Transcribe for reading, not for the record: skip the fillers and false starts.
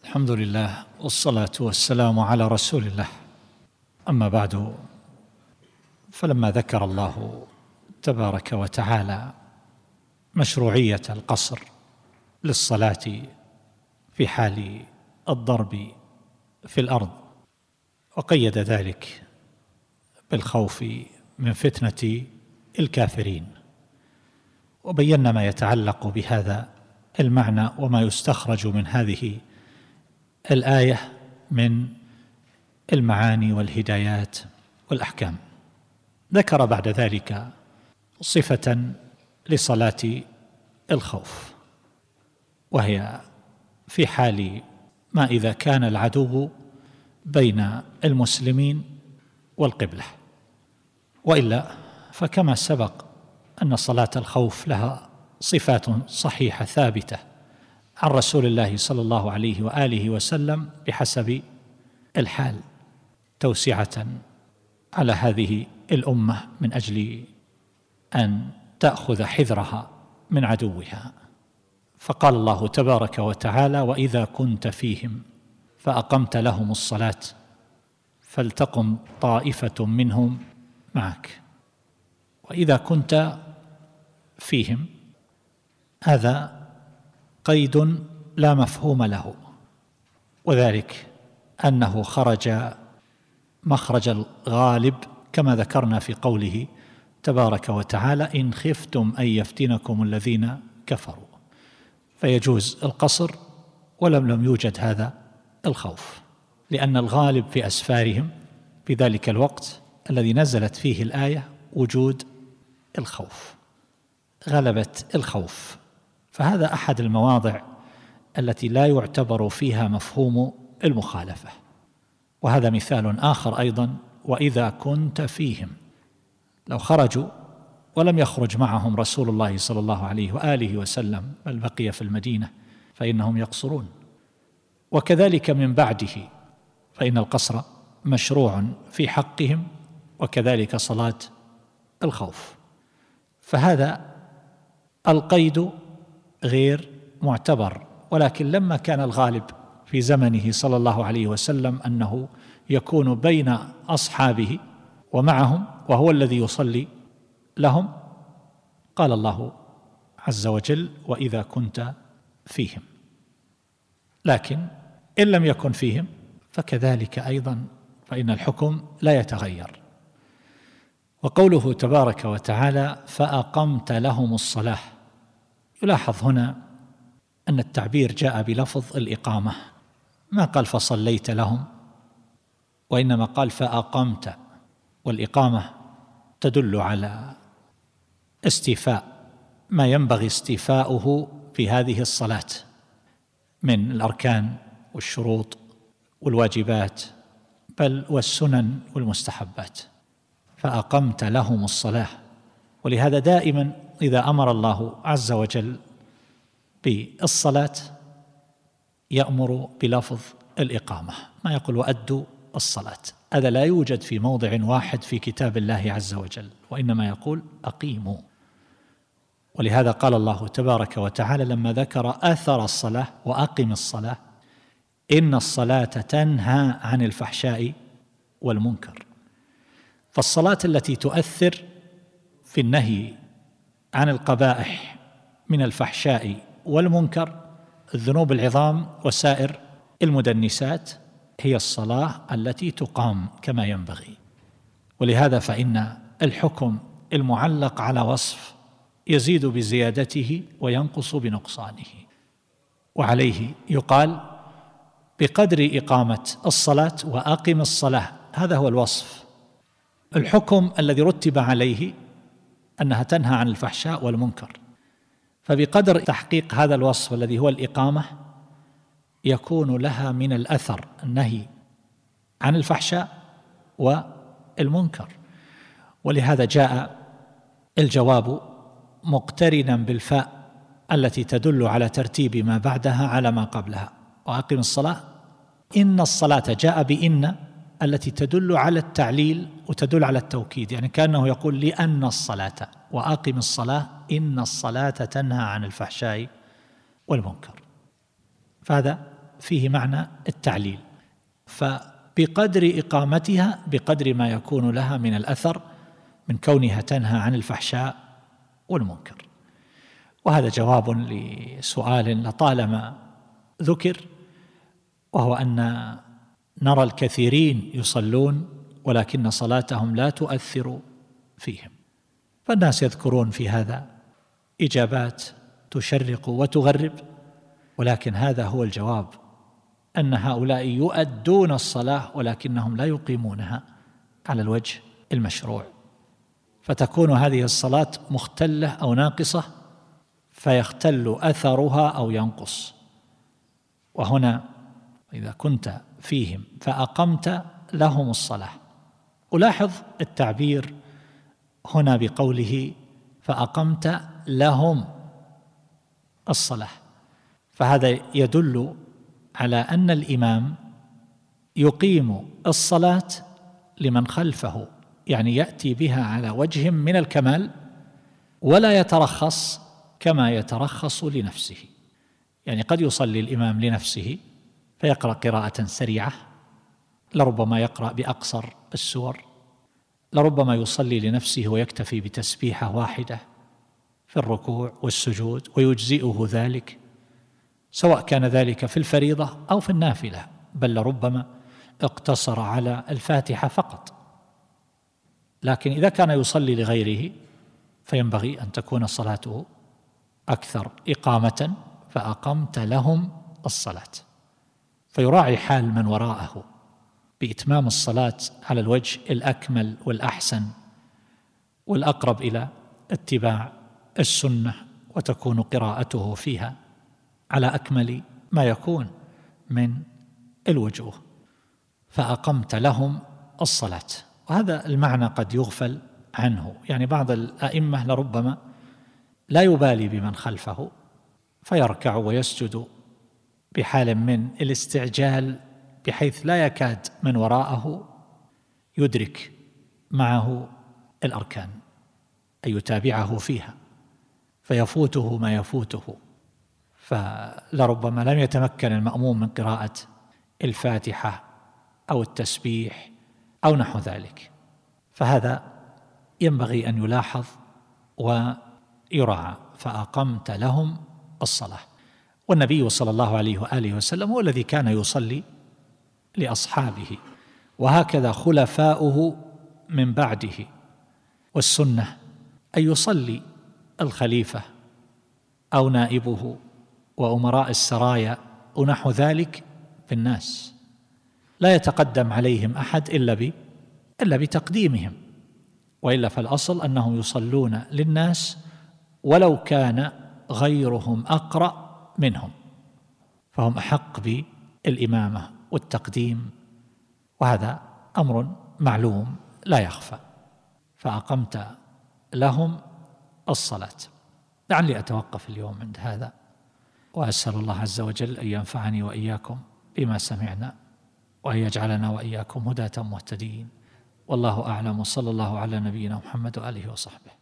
الحمد لله والصلاة والسلام على رسول الله. أما بعد، فلما ذكر الله تبارك وتعالى مشروعية القصر للصلاة في حال الضرب في الأرض، وقيد ذلك بالخوف من فتنة الكافرين، وبينا ما يتعلق بهذا المعنى وما يستخرج من هذه الآية من المعاني والهدايات والأحكام. ذكر بعد ذلك صفة لصلاة الخوف، وهي في حال ما إذا كان العدو بين المسلمين والقبلة، وإلا فكما سبق أن صلاة الخوف لها صفات صحيحة ثابتة عن رسول الله صلى الله عليه وآله وسلم بحسب الحال، توسعة على هذه الأمة من أجل أن تأخذ حذرها من عدوها. فقال الله تبارك وتعالى: وإذا كنت فيهم فأقمت لهم الصلاة فلتقم طائفة منهم معك. وإذا كنت فيهم، هذا قيد لا مفهوم له، وذلك أنه خرج مخرج الغالب كما ذكرنا في قوله تبارك وتعالى: إن خفتم أن يفتنكم الذين كفروا، فيجوز القصر ولم يوجد هذا الخوف، لأن الغالب في أسفارهم في ذلك الوقت الذي نزلت فيه الآية وجود الخوف، غلبة الخوف. فهذا أحد المواضع التي لا يعتبر فيها مفهوم المخالفة. وهذا مثال آخر أيضا: وإذا كنت فيهم، لو خرجوا ولم يخرج معهم رسول الله صلى الله عليه وآله وسلم بل بقي في المدينة فإنهم يقصرون. وكذلك من بعده، فإن القصر مشروع في حقهم، وكذلك صلاة الخوف. فهذا القيد غير معتبر، ولكن لما كان الغالب في زمنه صلى الله عليه وسلم أنه يكون بين أصحابه ومعهم وهو الذي يصلي لهم، قال الله عز وجل: وإذا كنت فيهم. لكن إن لم يكن فيهم فكذلك أيضا، فإن الحكم لا يتغير. وقوله تبارك وتعالى: فأقمت لهم الصلاة، يلاحظ هنا أن التعبير جاء بلفظ الإقامة، ما قال فصليت لهم، وإنما قال فأقمت، والإقامة تدل على استيفاء ما ينبغي استيفاؤه في هذه الصلاة من الأركان والشروط والواجبات، بل والسنن والمستحبات. فأقمت لهم الصلاة. ولهذا دائما إذا أمر الله عز وجل بالصلاة يأمر بلفظ الإقامة، ما يقول وأدوا الصلاة. هذا لا يوجد في موضع واحد في كتاب الله عز وجل، وإنما يقول أقيموا. ولهذا قال الله تبارك وتعالى لما ذكر أثر الصلاة: وأقم الصلاة إن الصلاة تنهى عن الفحشاء والمنكر. فالصلاة التي تؤثر في النهي عن القبائح من الفحشاء والمنكر، الذنوب العظام وسائر المدنسات، هي الصلاة التي تقام كما ينبغي. ولهذا فإن الحكم المعلق على وصف يزيد بزيادته وينقص بنقصانه، وعليه يقال بقدر إقامة الصلاة: وأقم الصلاة. هذا هو الوصف. الحكم الذي رتب عليه أنها تنهى عن الفحشاء والمنكر، فبقدر تحقيق هذا الوصف الذي هو الإقامة يكون لها من الأثر النهي عن الفحشاء والمنكر. ولهذا جاء الجواب مقترنا بالفاء التي تدل على ترتيب ما بعدها على ما قبلها: وأقم الصلاة. إن الصلاة جاء بإن التي تدل على التعليل وتدل على التوكيد، يعني كأنه يقول لأن الصلاة، وأقم الصلاة إن الصلاة تنهى عن الفحشاء والمنكر. فهذا فيه معنى التعليل، فبقدر إقامتها بقدر ما يكون لها من الأثر من كونها تنهى عن الفحشاء والمنكر. وهذا جواب لسؤال لطالما ذكر، وهو أن نرى الكثيرين يصلون ولكن صلاتهم لا تؤثر فيهم، فالناس يذكرون في هذا إجابات تشرق وتغرب، ولكن هذا هو الجواب، أن هؤلاء يؤدون الصلاة ولكنهم لا يقيمونها على الوجه المشروع، فتكون هذه الصلاة مختلة أو ناقصة، فيختل أثرها أو ينقص. وهنا إذا كنت فيهم فأقمت لهم الصلاة، ألاحظ التعبير هنا بقوله فأقمت لهم الصلاة، فهذا يدل على أن الإمام يقيم الصلاة لمن خلفه، يعني يأتي بها على وجه من الكمال ولا يترخص كما يترخص لنفسه. يعني قد يصلي الإمام لنفسه فيقرأ قراءة سريعة، لربما يقرأ بأقصر السور، لربما يصلي لنفسه ويكتفي بتسبيحة واحدة في الركوع والسجود ويجزئه ذلك، سواء كان ذلك في الفريضة أو في النافلة، بل لربما اقتصر على الفاتحة فقط. لكن إذا كان يصلي لغيره فينبغي أن تكون صلاته أكثر إقامة، فأقمت لهم الصلاة، فيراعي حال من وراءه بإتمام الصلاة على الوجه الأكمل والأحسن والأقرب إلى اتباع السنة، وتكون قراءته فيها على أكمل ما يكون من الوجوه. فأقمت لهم الصلاة، وهذا المعنى قد يغفل عنه، يعني بعض الأئمة لربما لا يبالي بمن خلفه فيركع ويسجد بحال من الاستعجال بحيث لا يكاد من وراءه يدرك معه الأركان أي يتابعه فيها، فيفوته ما يفوته، فلربما لم يتمكن المأموم من قراءة الفاتحة أو التسبيح أو نحو ذلك، فهذا ينبغي أن يلاحظ ويراعى. فأقمت لهم الصلاة، والنبي صلى الله عليه وآله وسلم هو الذي كان يصلي لأصحابه، وهكذا خلفاؤه من بعده، والسنة أن يصلي الخليفة أو نائبه وأمراء السرايا ونحو ذلك في الناس، لا يتقدم عليهم أحد إلا بتقديمهم، وإلا فالأصل أنهم يصلون للناس ولو كان غيرهم أقرأ منهم، فهم أحق بالإمامة والتقديم، وهذا أمر معلوم لا يخفى. فأقمت لهم الصلاة. لعلي أتوقف اليوم عند هذا، وأسأل الله عز وجل أن ينفعني وإياكم بما سمعنا، وأن يجعلنا وإياكم هداة مهتدين، والله أعلم، وصلى الله على نبينا محمد وآله وصحبه.